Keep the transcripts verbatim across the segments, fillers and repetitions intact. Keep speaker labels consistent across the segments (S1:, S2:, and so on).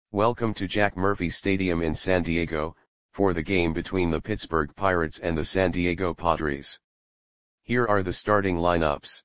S1: Welcome to Jack Murphy Stadium in San Diego, for the game between the Pittsburgh Pirates and the San Diego Padres. Here are the starting lineups.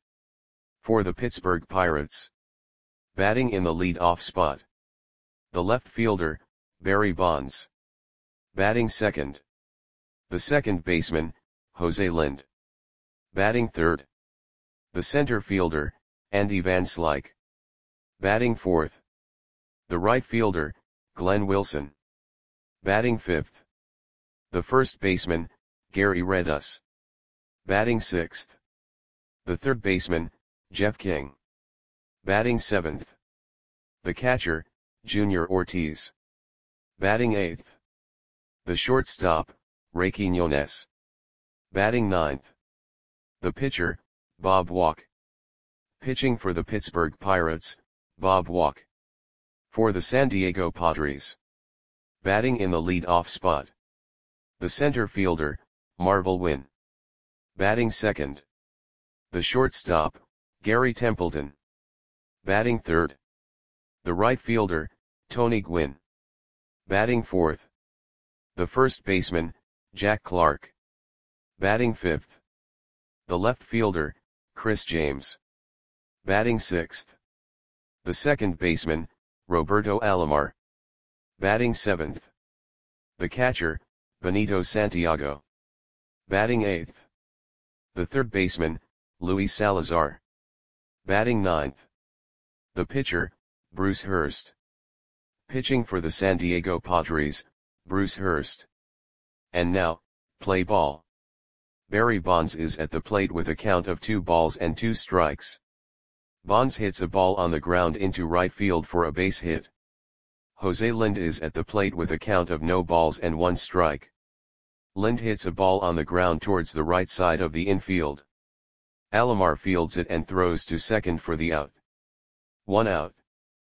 S1: For the Pittsburgh Pirates. Batting in the lead-off spot. The left fielder, Barry Bonds. Batting second. The second baseman, Jose Lind. Batting third. The center fielder, Andy Van Slyke. Batting fourth. The right fielder, Glenn Wilson. Batting fifth. The first baseman, Gary Redus. Batting sixth. The third baseman, Jeff King. Batting seventh. The catcher, Junior Ortiz. Batting eighth. The shortstop, Ray Quiñones. Batting ninth. The pitcher, Bob Walk. Pitching for the Pittsburgh Pirates, Bob Walk. For the San Diego Padres. Batting in the lead-off spot. The center fielder, Marvel Wynn. Batting second. The shortstop, Gary Templeton. Batting third. The right fielder, Tony Gwynn. Batting fourth. The first baseman, Jack Clark. Batting fifth. The left fielder, Chris James. Batting sixth. The second baseman, Roberto Alomar. Batting seventh. The catcher, Benito Santiago. Batting eighth. The third baseman, Luis Salazar. Batting ninth. The pitcher, Bruce Hurst. Pitching for the San Diego Padres, Bruce Hurst. And now, play ball. Barry Bonds is at the plate with a count of two balls and two strikes. Bonds hits a ball on the ground into right field for a base hit. Jose Lind is at the plate with a count of no balls and one strike. Lind hits a ball on the ground towards the right side of the infield. Alomar fields it and throws to second for the out. One out.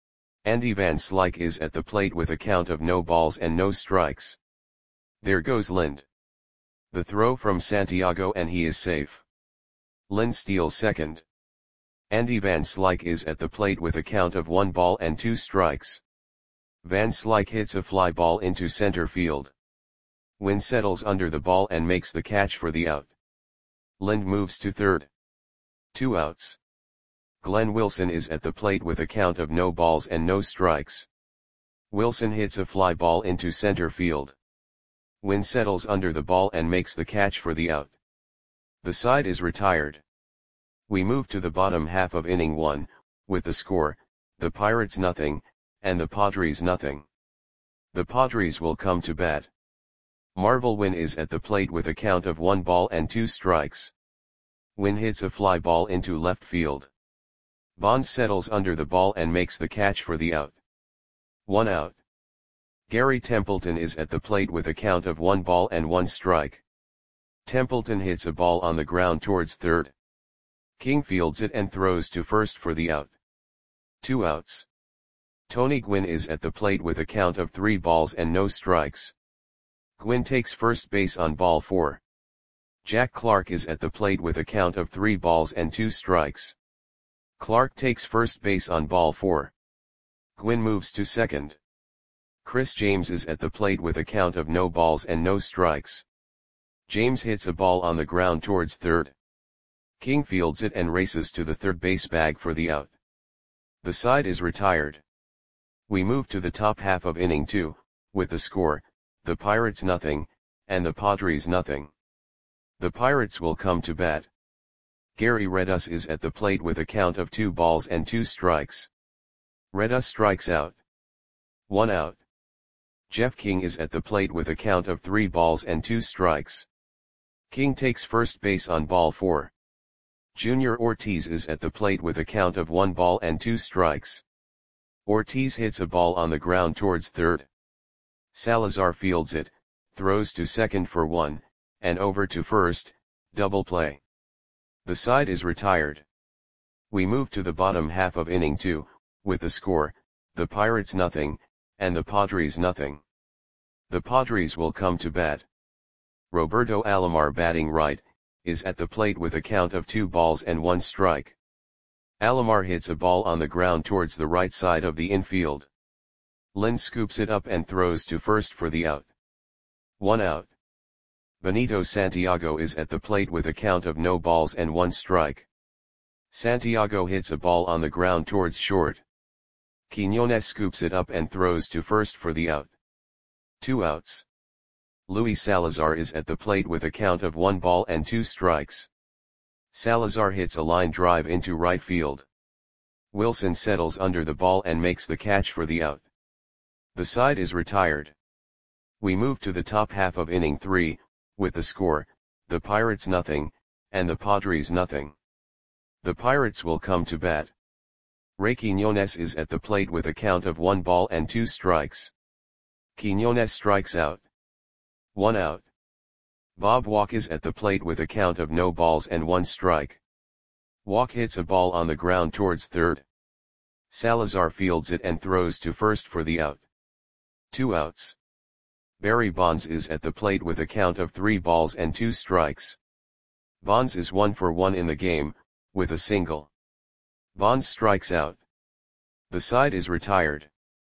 S1: Andy Van Slyke is at the plate with a count of no balls and no strikes. There goes Lind. The throw from Santiago and he is safe. Lind steals second. Andy Van Slyke is at the plate with a count of one ball and two strikes. Van Slyke hits a fly ball into center field. Wynn settles under the ball and makes the catch for the out. Lind moves to third. Two outs. Glenn Wilson is at the plate with a count of no balls and no strikes. Wilson hits a fly ball into center field. Wynn settles under the ball and makes the catch for the out. The side is retired. We move to the bottom half of inning one, with the score, the Pirates nothing, and the Padres nothing. The Padres will come to bat. Marvel Wynn is at the plate with a count of one ball and two strikes. Wynn hits a fly ball into left field. Bonds settles under the ball and makes the catch for the out. One out. Gary Templeton is at the plate with a count of one ball and one strike. Templeton hits a ball on the ground towards third. King fields it and throws to first for the out. Two outs. Tony Gwynn is at the plate with a count of three balls and no strikes. Gwynn takes first base on ball four. Jack Clark is at the plate with a count of three balls and two strikes. Clark takes first base on ball four. Gwynn moves to second. Chris James is at the plate with a count of no balls and no strikes. James hits a ball on the ground towards third. King fields it and races to the third base bag for the out. The side is retired. We move to the top half of inning two, with the score, the Pirates nothing, and the Padres nothing. The Pirates will come to bat. Gary Redus is at the plate with a count of two balls and two strikes. Redus strikes out. One out. Jeff King is at the plate with a count of three balls and two strikes. King takes first base on ball four. Junior Ortiz is at the plate with a count of one ball and two strikes. Ortiz hits a ball on the ground towards third. Salazar fields it, throws to second for one, and over to first, double play. The side is retired. We move to the bottom half of inning two, with the score, the Pirates nothing, and the Padres nothing. The Padres will come to bat. Roberto Alomar batting right, is at the plate with a count of two balls and one strike. Alomar hits a ball on the ground towards the right side of the infield. Lind scoops it up and throws to first for the out. One out. Benito Santiago is at the plate with a count of no balls and one strike. Santiago hits a ball on the ground towards short. Quiñones scoops it up and throws to first for the out. Two outs. Luis Salazar is at the plate with a count of one ball and two strikes. Salazar hits a line drive into right field. Wilson settles under the ball and makes the catch for the out. The side is retired. We move to the top half of inning three, with the score, the Pirates nothing, and the Padres nothing. The Pirates will come to bat. Ray Quiñones is at the plate with a count of one ball and two strikes. Quiñones strikes out. One out. Bob Walk is at the plate with a count of no balls and one strike. Walk hits a ball on the ground towards third. Salazar fields it and throws to first for the out. Two outs. Barry Bonds is at the plate with a count of three balls and two strikes. Bonds is one for one in the game, with a single. Bonds strikes out. The side is retired.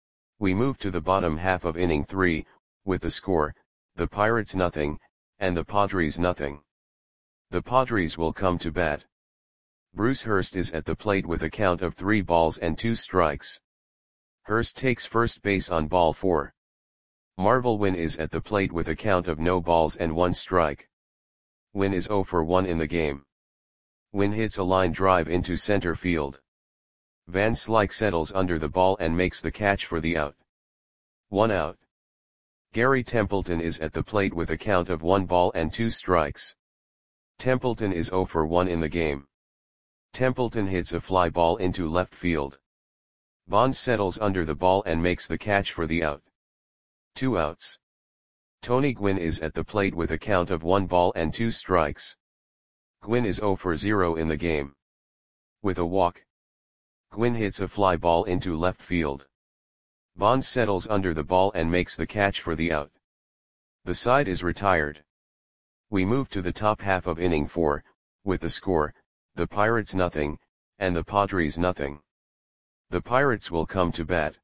S1: We move to the bottom half of inning three, with the score, the Pirates nothing, and the Padres nothing. The Padres will come to bat. Bruce Hurst is at the plate with a count of three balls and two strikes. Hurst takes first base on ball four. Marvel Wynn is at the plate with a count of no balls and one strike. Wynn is zero for one in the game. Wynn hits a line drive into center field. Van Slyke settles under the ball and makes the catch for the out. One out. Gary Templeton is at the plate with a count of one ball and two strikes. Templeton is zero for one in the game. Templeton hits a fly ball into left field. Bonds settles under the ball and makes the catch for the out. Two outs. Tony Gwynn is at the plate with a count of one ball and two strikes. Gwynn is zero for zero in the game. With a walk, Gwynn hits a fly ball into left field. Bonds settles under the ball and makes the catch for the out. The side is retired. We move to the top half of inning four, with the score, the Pirates nothing, and the Padres nothing. The Pirates will come to bat.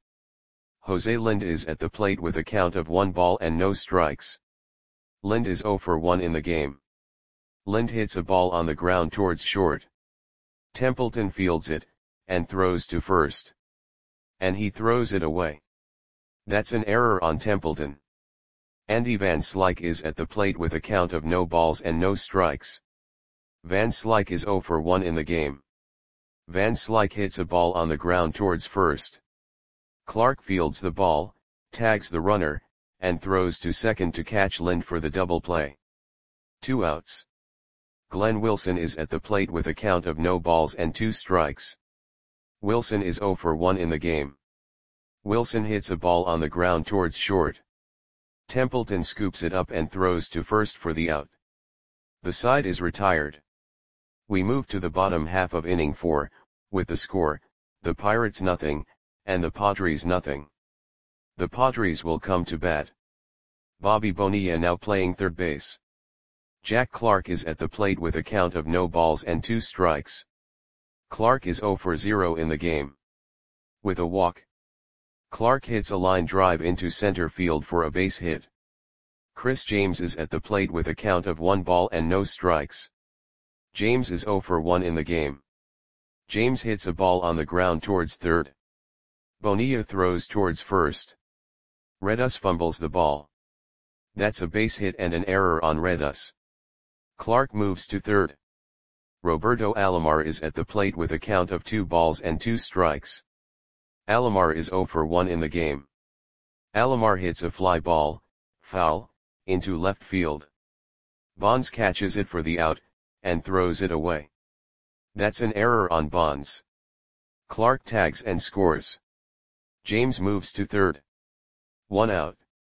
S1: Jose Lind is at the plate with a count of one ball and no strikes. Lind is zero for one in the game. Lind hits a ball on the ground towards short. Templeton fields it, and throws to first. And he throws it away. That's an error on Templeton. Andy Van Slyke is at the plate with a count of no balls and no strikes. Van Slyke is zero for one in the game. Van Slyke hits a ball on the ground towards first. Clark fields the ball, tags the runner, and throws to second to catch Lind for the double play. Two outs. Glenn Wilson is at the plate with a count of no balls and two strikes. Wilson is zero for one in the game. Wilson hits a ball on the ground towards short. Templeton scoops it up and throws to first for the out. The side is retired. We move to the bottom half of inning four, with the score, the Pirates nothing, and the Padres nothing. The Padres will come to bat. Bobby Bonilla now playing third base. Jack Clark is at the plate with a count of no balls and two strikes. Clark is zero for zero in the game. With a walk, Clark hits a line drive into center field for a base hit. Chris James is at the plate with a count of one ball and no strikes. James is zero for one in the game. James hits a ball on the ground towards third. Bonilla throws towards first. Redus fumbles the ball. That's a base hit and an error on Redus. Clark moves to third. Roberto Alomar is at the plate with a count of two balls and two strikes. Alomar is zero for one in the game. Alomar hits a fly ball, foul, into left field. Bonds catches it for the out, and throws it away. That's an error on Bonds. Clark tags and scores. James moves to third. One out.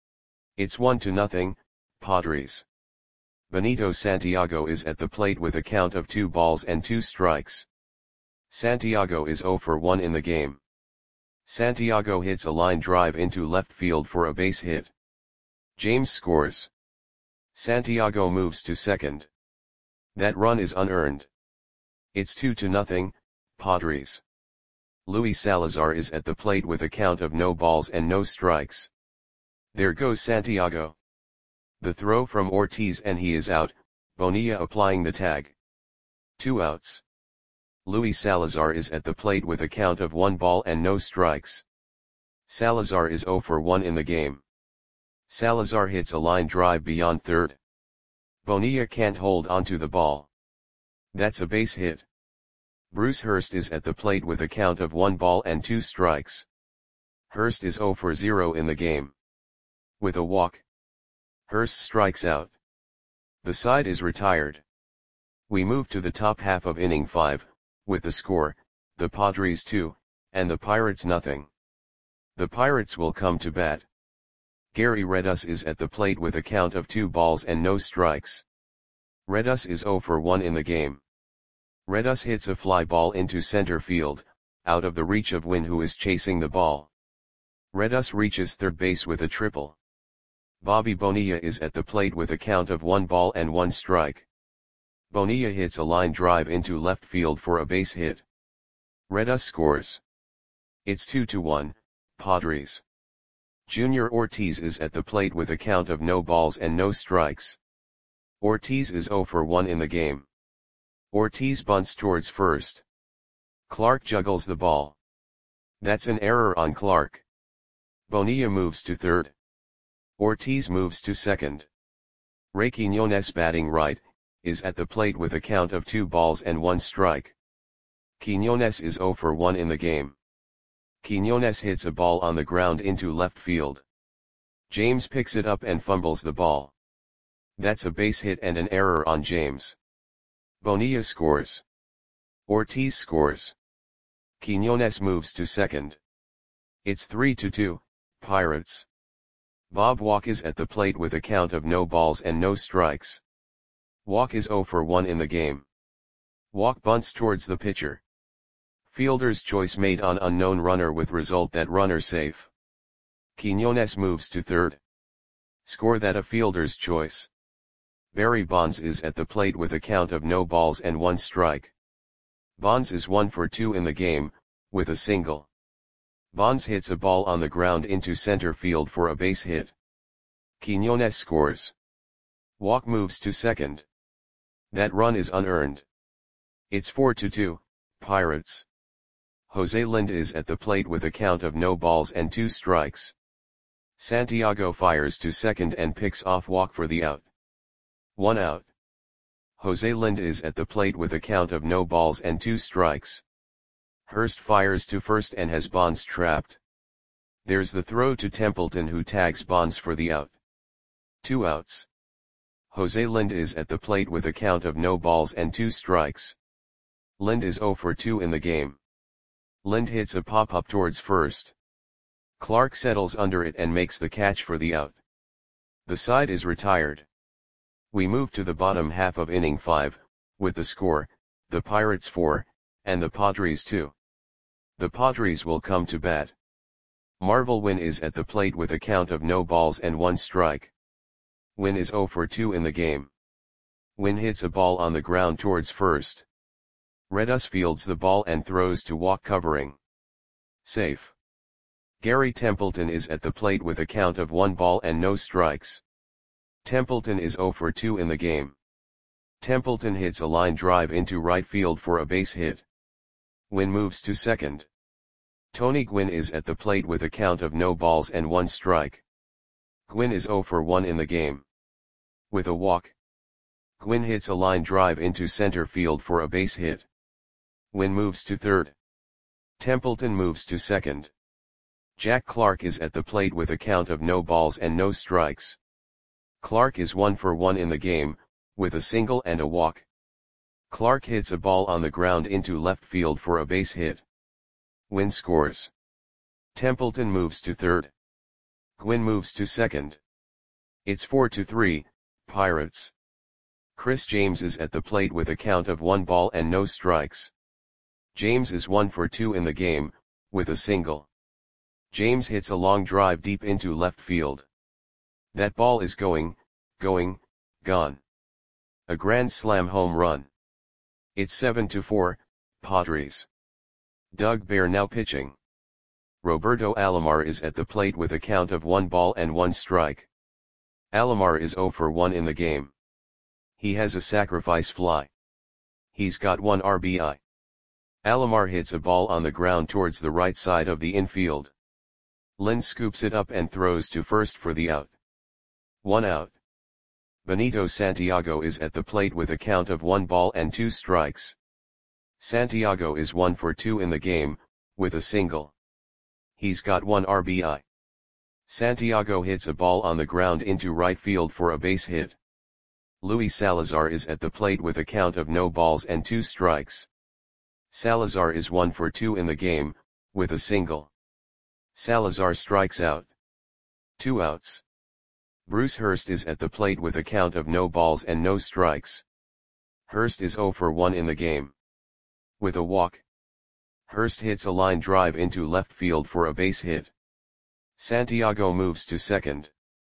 S1: It's one to nothing, Padres. Benito Santiago is at the plate with a count of two balls and two strikes. Santiago is zero for one in the game. Santiago hits a line drive into left field for a base hit. James scores. Santiago moves to second. That run is unearned. It's two to nothing, Padres. Luis Salazar is at the plate with a count of no balls and no strikes. There goes Santiago. The throw from Ortiz and he is out, Bonilla applying the tag. Two outs. Luis Salazar is at the plate with a count of one ball and no strikes. Salazar is zero for one in the game. Salazar hits a line drive beyond third. Bonilla can't hold onto the ball. That's a base hit. Bruce Hurst is at the plate with a count of one ball and two strikes. Hurst is zero for zero in the game. With a walk, Hurst strikes out. The side is retired. We move to the top half of inning five, with the score, the Padres two, and the Pirates nothing. The Pirates will come to bat. Gary Redus is at the plate with a count of two balls and no strikes. Redus is zero for one in the game. Redus hits a fly ball into center field, out of the reach of Wynn, who is chasing the ball. Redus reaches third base with a triple. Bobby Bonilla is at the plate with a count of one ball and one strike. Bonilla hits a line drive into left field for a base hit. Redus scores. It's two to one, Padres. Junior Ortiz is at the plate with a count of no balls and no strikes. Ortiz is zero for one in the game. Ortiz bunts towards first. Clark juggles the ball. That's an error on Clark. Bonilla moves to third. Ortiz moves to second. Ray Quiñones, batting right, is at the plate with a count of two balls and one strike. Quiñones is zero for one in the game. Quiñones hits a ball on the ground into left field. James picks it up and fumbles the ball. That's a base hit and an error on James. Bonilla scores. Ortiz scores. Quiñones moves to second. It's three to two, Pirates. Bob Walk is at the plate with a count of no balls and no strikes. Walk is zero for one in the game. Walk bunts towards the pitcher. Fielder's choice made on unknown runner with result that runner safe. Quiñones moves to third. Score that a fielder's choice. Barry Bonds is at the plate with a count of no balls and one strike. Bonds is one for two in the game, with a single. Bonds hits a ball on the ground into center field for a base hit. Quiñones scores. Walk moves to second. That run is unearned. It's four to two, Pirates. Jose Lind is at the plate with a count of no balls and two strikes. Santiago fires to second and picks off Walk for the out. One out. Jose Lind is at the plate with a count of no balls and two strikes. Hurst fires to first and has Bonds trapped. There's the throw to Templeton, who tags Bonds for the out. Two outs. Jose Lind is at the plate with a count of no balls and two strikes. Lind is zero for two in the game. Lind hits a pop-up towards first. Clark settles under it and makes the catch for the out. The side is retired. We move to the bottom half of inning five, with the score, the Pirates four, and the Padres two. The Padres will come to bat. Marvel Wynn is at the plate with a count of no balls and one strike. Wynn is zero for two in the game. Wynn hits a ball on the ground towards first. Redus fields the ball and throws to Walk, covering. Safe. Gary Templeton is at the plate with a count of one ball and no strikes. Templeton is zero for two in the game. Templeton hits a line drive into right field for a base hit. Wynn moves to second. Tony Gwynn is at the plate with a count of no balls and one strike. Gwynn is zero for one in the game. With a walk, Gwynn hits a line drive into center field for a base hit. Wynn moves to third. Templeton moves to second. Jack Clark is at the plate with a count of no balls and no strikes. Clark is one for one in the game, with a single and a walk. Clark hits a ball on the ground into left field for a base hit. Wynn scores. Templeton moves to third. Gwynn moves to second. It's four to three, Pirates. Chris James is at the plate with a count of one ball and no strikes. James is one for two in the game, with a single. James hits a long drive deep into left field. That ball is going, going, gone. A grand slam home run. It's seven to four, Padres. Doug Bear now pitching. Roberto Alomar is at the plate with a count of one ball and one strike. Alomar is zero for one in the game. He has a sacrifice fly. He's got one R B I. Alomar hits a ball on the ground towards the right side of the infield. Lind scoops it up and throws to first for the out. One out. Benito Santiago is at the plate with a count of one ball and two strikes. Santiago is one for two in the game, with a single. He's got one R B I. Santiago hits a ball on the ground into right field for a base hit. Luis Salazar is at the plate with a count of no balls and two strikes. Salazar is one for two in the game, with a single. Salazar strikes out. Two outs. Bruce Hurst is at the plate with a count of no balls and no strikes. Hurst is zero for one in the game. With a walk. Hurst hits a line drive into left field for a base hit. Santiago moves to second.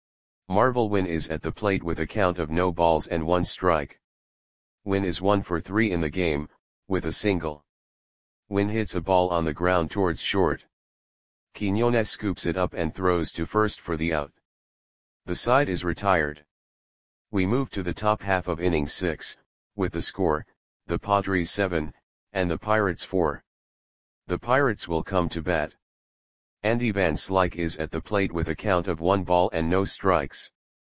S1: Marvel Wynn is at the plate with a count of no balls and one strike. Wynn is one for three in the game, with a single. Wynn hits a ball on the ground towards short. Quiñones scoops it up and throws to first for the out. The side is retired. We move to the top half of inning six, with the score, the Padres seven, and the Pirates four. The Pirates will come to bat. Andy Van Slyke is at the plate with a count of one ball and no strikes.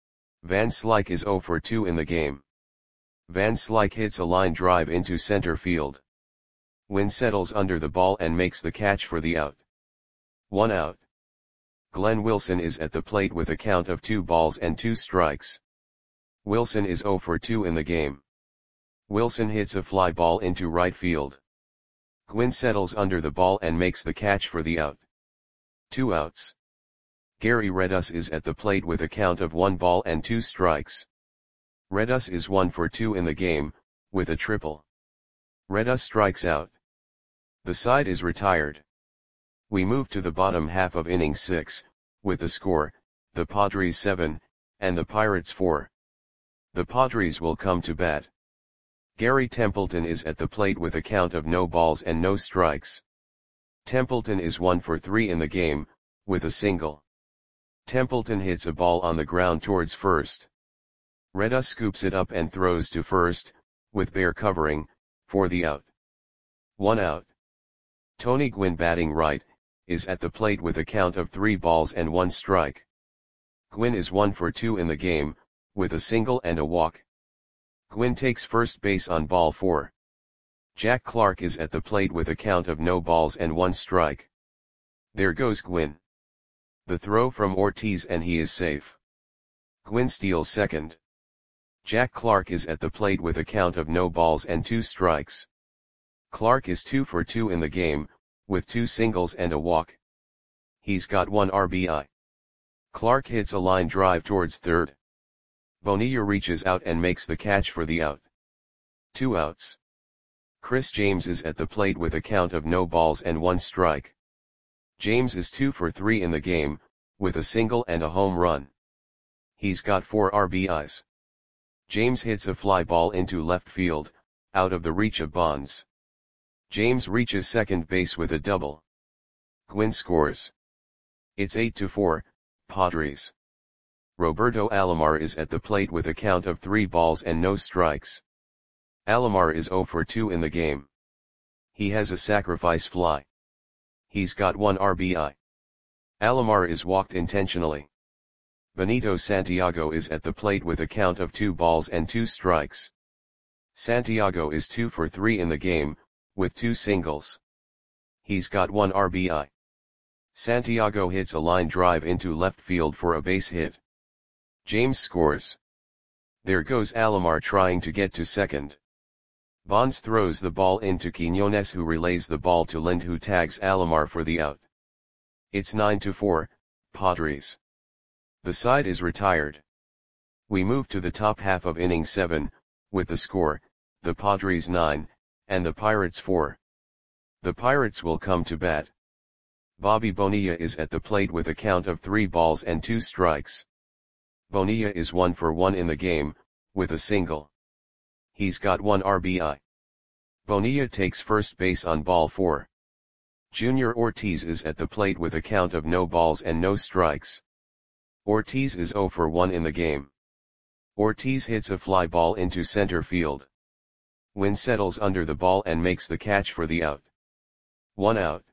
S1: Van Slyke is zero for two in the game. Van Slyke hits a line drive into center field. Wynn settles under the ball and makes the catch for the out. One out. Glenn Wilson is at the plate with a count of two balls and two strikes. Wilson is zero for two in the game. Wilson hits a fly ball into right field. Gwynn settles under the ball and makes the catch for the out. Two outs. Gary Redus is at the plate with a count of one ball and two strikes. Redus is one for two in the game, with a triple. Redus strikes out. The side is retired. We move to the bottom half of inning six, with the score, the Padres seven, and the Pirates four. The Padres will come to bat. Gary Templeton is at the plate with a count of no balls and no strikes. Templeton is one for three in the game, with a single. Templeton hits a ball on the ground towards first. Redus scoops it up and throws to first, with Bear covering, for the out. One out. Tony Gwynn batting right, is at the plate with a count of three balls and one strike. Gwynn is one for two in the game, with a single and a walk. Gwynn takes first base on ball four. Jack Clark is at the plate with a count of no balls and one strike. There goes Gwynn. The throw from Ortiz and he is safe. Gwynn steals second. Jack Clark is at the plate with a count of no balls and two strikes. Clark is two for two in the game, with two singles and a walk. He's got one R B I. Clark hits a line drive towards third. Bonilla reaches out and makes the catch for the out. Two outs. Chris James is at the plate with a count of no balls and one strike. James is two for three in the game, with a single and a home run. He's got four R B Is. James hits a fly ball into left field, out of the reach of Bonds. James reaches second base with a double. Gwynn scores. It's eight to four, Padres. Roberto Alomar is at the plate with a count of three balls and no strikes. Alomar is zero for two in the game. He has a sacrifice fly. He's got one R B I. Alomar is walked intentionally. Benito Santiago is at the plate with a count of two balls and two strikes. Santiago is two for three in the game, with two singles. He's got one R B I. Santiago hits a line drive into left field for a base hit. James scores. There goes Alomar trying to get to second. Bonds throws the ball into Quiñones, who relays the ball to Lind, who tags Alomar for the out. It's nine to four, Padres. The side is retired. We move to the top half of inning seven, with the score, the Padres nine, and the Pirates four. The Pirates will come to bat. Bobby Bonilla is at the plate with a count of three balls and two strikes. Bonilla is one for one in the game, with a single. He's got one R B I. Bonilla takes first base on ball four. Junior Ortiz is at the plate with a count of no balls and no strikes. Ortiz is zero for one in the game. Ortiz hits a fly ball into center field. Wynn settles under the ball and makes the catch for the out. One out.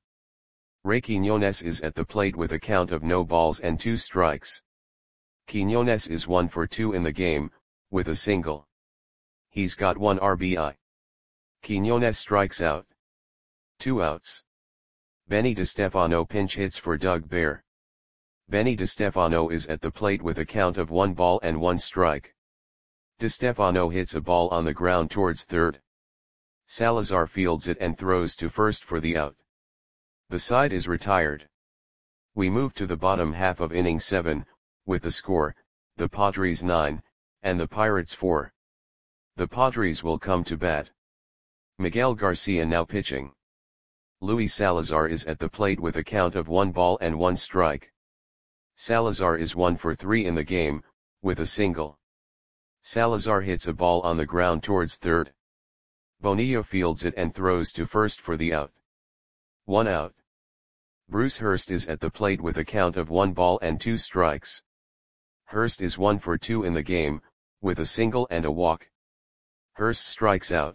S1: Ray Quiñones is at the plate with a count of no balls and two strikes. Quiñones is one for two in the game, with a single. He's got one R B I. Quiñones strikes out. Two outs. Benny DeStefano pinch hits for Doug Bear. Benny DeStefano is at the plate with a count of one ball and one strike. DeStefano hits a ball on the ground towards third. Salazar fields it and throws to first for the out. The side is retired. We move to the bottom half of inning seven, with the score, the Padres nine, and the Pirates four. The Padres will come to bat. Miguel Garcia now pitching. Luis Salazar is at the plate with a count of one ball and one strike. Salazar is one for three in the game, with a single. Salazar hits a ball on the ground towards third. Bonilla fields it and throws to first for the out. One out. Bruce Hurst is at the plate with a count of one ball and two strikes. Hurst is one for two in the game, with a single and a walk. Hurst strikes out.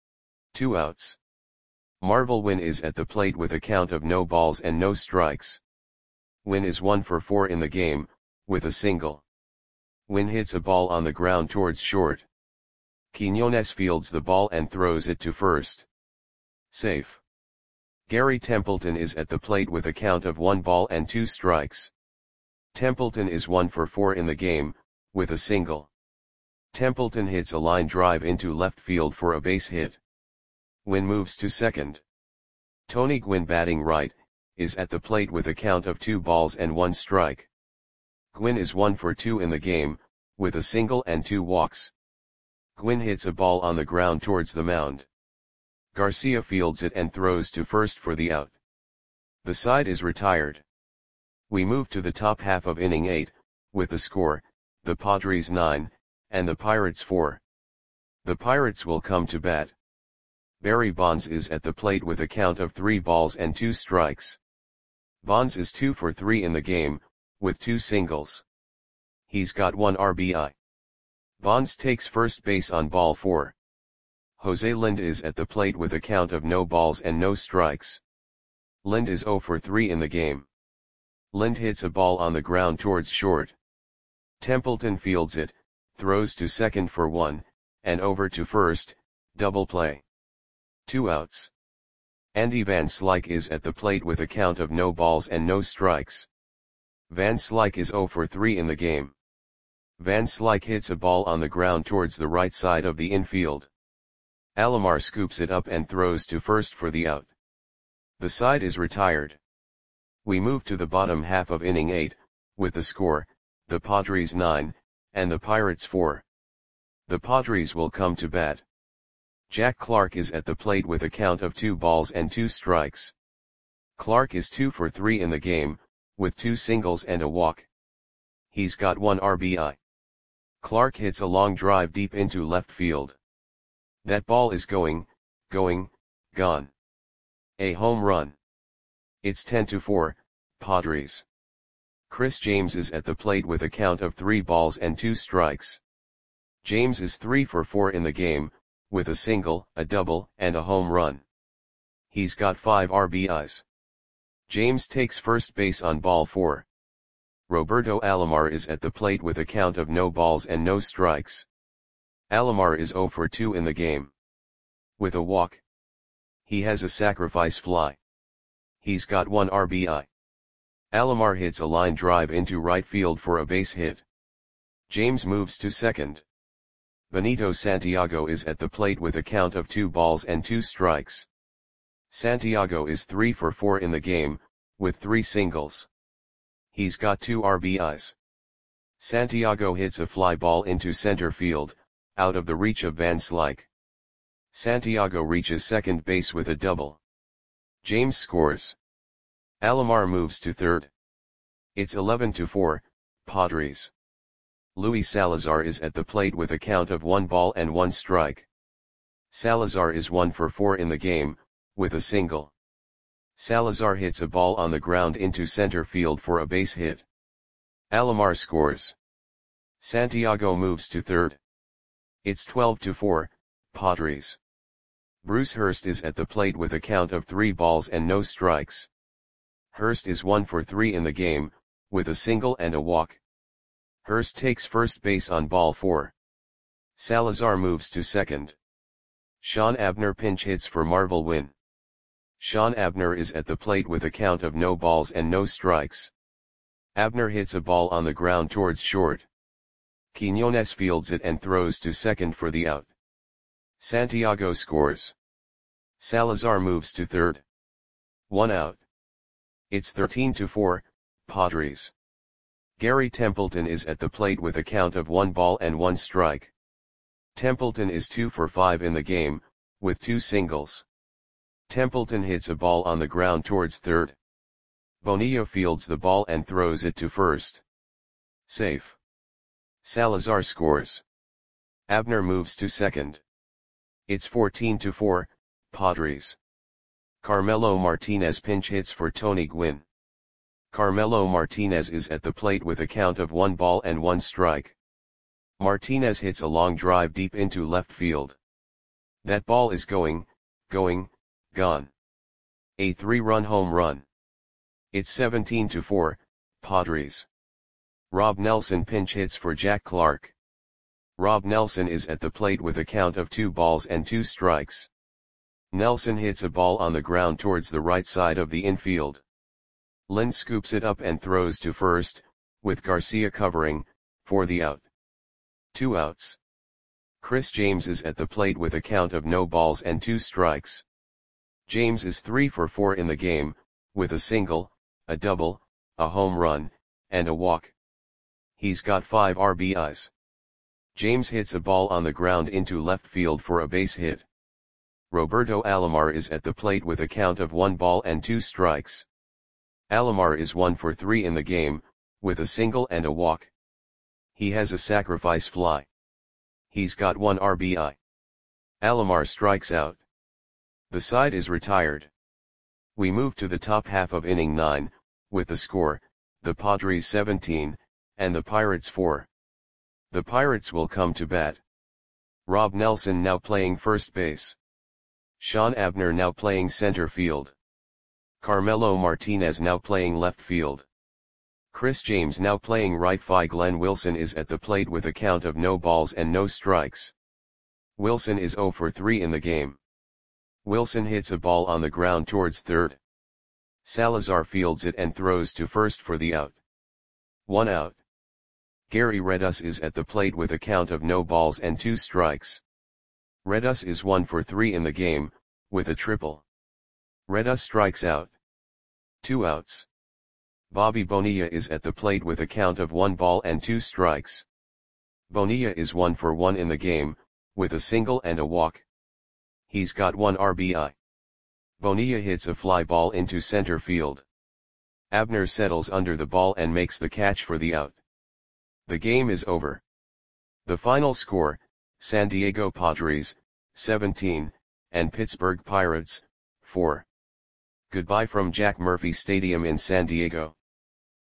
S1: Two outs. Marvel Wynn is at the plate with a count of no balls and no strikes. Wynn is one for four in the game, with a single. Wynn hits a ball on the ground towards short. Quiñones fields the ball and throws it to first. Safe. Gary Templeton is at the plate with a count of one ball and two strikes. Templeton is one for four in the game, with a single. Templeton hits a line drive into left field for a base hit. Wynn moves to second. Tony Gwynn batting right, is at the plate with a count of two balls and one strike. Gwynn is one for two in the game, with a single and two walks. Gwynn hits a ball on the ground towards the mound. Garcia fields it and throws to first for the out. The side is retired. We move to the top half of inning eight, with the score, the Padres nine, and the Pirates four. The Pirates will come to bat. Barry Bonds is at the plate with a count of three balls and two strikes. Bonds is two for three in the game, with two singles. He's got one R B I. Bonds takes first base on ball four. Jose Lind is at the plate with a count of no balls and no strikes. Lind is zero for three in the game. Lind hits a ball on the ground towards short. Templeton fields it, throws to second for one, and over to first, double play. Two outs. Andy Van Slyke is at the plate with a count of no balls and no strikes. Van Slyke is zero for three in the game. Van Slyke hits a ball on the ground towards the right side of the infield. Alomar scoops it up and throws to first for the out. The side is retired. We move to the bottom half of inning eight, with the score, the Padres nine, and the Pirates four. The Padres will come to bat. Jack Clark is at the plate with a count of two balls and two strikes. Clark is two for three in the game, with two singles and a walk. He's got one R B I. Clark hits a long drive deep into left field. That ball is going, going, gone. A home run. It's ten to four, Padres. Chris James is at the plate with a count of three balls and two strikes. James is three for four in the game, with a single, a double, and a home run. He's got five R B Is. James takes first base on ball four. Roberto Alomar is at the plate with a count of no balls and no strikes. Alomar is zero for two in the game. With a walk. He has a sacrifice fly. He's got one R B I. Alomar hits a line drive into right field for a base hit. James moves to second. Benito Santiago is at the plate with a count of two balls and two strikes. Santiago is three for four in the game, with three singles. He's got two R B Is. Santiago hits a fly ball into center field, out of the reach of Van Slyke. Santiago reaches second base with a double. James scores. Alomar moves to third. It's eleven to four, Padres. Luis Salazar is at the plate with a count of one ball and one strike. Salazar is one for four in the game, with a single. Salazar hits a ball on the ground into center field for a base hit. Alomar scores. Santiago moves to third. It's twelve to four, Padres. Bruce Hurst is at the plate with a count of three balls and no strikes. Hurst is one for three in the game, with a single and a walk. Hurst takes first base on ball four. Salazar moves to second. Sean Abner pinch hits for Marvel win. Sean Abner is at the plate with a count of no balls and no strikes. Abner hits a ball on the ground towards short. Quiñones fields it and throws to second for the out. Santiago scores. Salazar moves to third. One out. It's thirteen to four, Padres. Gary Templeton is at the plate with a count of one ball and one strike. Templeton is two for five in the game, with two singles. Templeton hits a ball on the ground towards third. Bonilla fields the ball and throws it to first. Safe. Salazar scores. Abner moves to second. It's fourteen to four, Padres. Carmelo Martinez pinch hits for Tony Gwynn. Carmelo Martinez is at the plate with a count of one ball and one strike. Martinez hits a long drive deep into left field. That ball is going, going, gone. A three-run home run. It's seventeen to four, Padres. Rob Nelson pinch hits for Jack Clark. Rob Nelson is at the plate with a count of two balls and two strikes. Nelson hits a ball on the ground towards the right side of the infield. Lynn scoops it up and throws to first, with Garcia covering, for the out. Two outs. Chris James is at the plate with a count of no balls and two strikes. James is three for four in the game, with a single, a double, a home run, and a walk. He's got five R B Is. James hits a ball on the ground into left field for a base hit. Roberto Alomar is at the plate with a count of one ball and two strikes. Alomar is one for three in the game, with a single and a walk. He has a sacrifice fly. He's got one R B I. Alomar strikes out. The side is retired. We move to the top half of inning nine, with the score, the Padres seventeen, and the Pirates four. The Pirates will come to bat. Rob Nelson now playing first base. Sean Abner now playing center field. Carmelo Martinez now playing left field. Chris James now playing right field. Glenn Wilson is at the plate with a count of no balls and no strikes. Wilson is zero for three in the game. Wilson hits a ball on the ground towards third. Salazar fields it and throws to first for the out. One out. Gary Redus is at the plate with a count of no balls and two strikes. Redus is one for three in the game, with a triple. Redus strikes out. Two outs. Bobby Bonilla is at the plate with a count of one ball and two strikes. Bonilla is one for one in the game, with a single and a walk. He's got one R B I. Bonilla hits a fly ball into center field. Abner settles under the ball and makes the catch for the out. The game is over. The final score, San Diego Padres, seventeen, and Pittsburgh Pirates, four. Goodbye from Jack Murphy Stadium in San Diego.